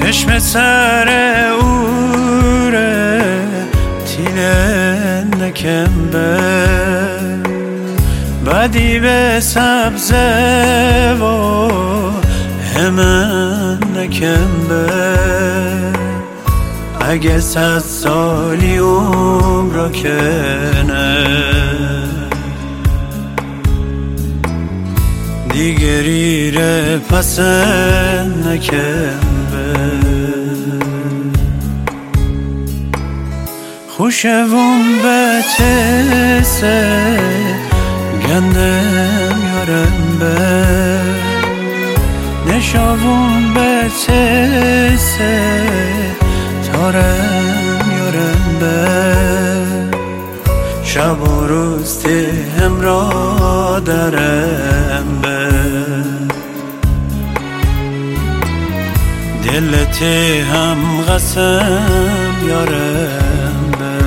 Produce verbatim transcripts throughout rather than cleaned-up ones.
چشم سر اوره تیله نکم به بدی به سبزه و همه نکم به اگه صد سالی عمر کنه دیگری ره پس نکم به خوشوون به تسه گندم یارم به نشاوون به تسه تارم یارم به شب و روز تهم را درم به دلت هم قسم یارم به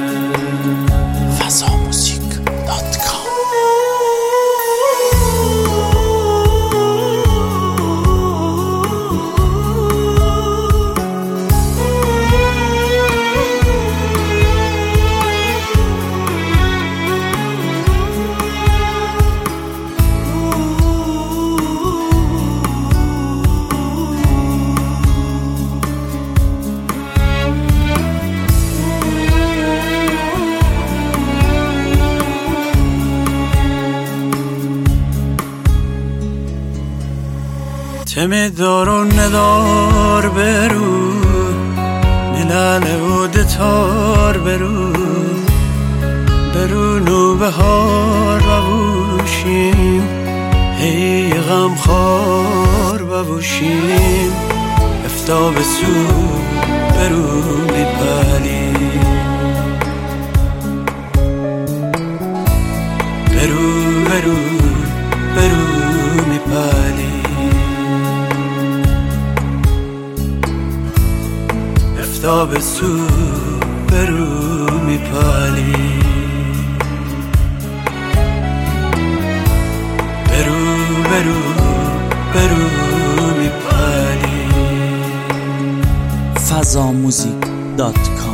فضا موزیک دات کام. تمی دار و ندار برو نلاله و دتار برو برو نو بهار ببوشیم هی غم خار ببوشیم افتا به سو برو میپلی برو برو برو میپلی تا به سو برو میپالی برو برو برو میپالی فضا موزیک دات کام.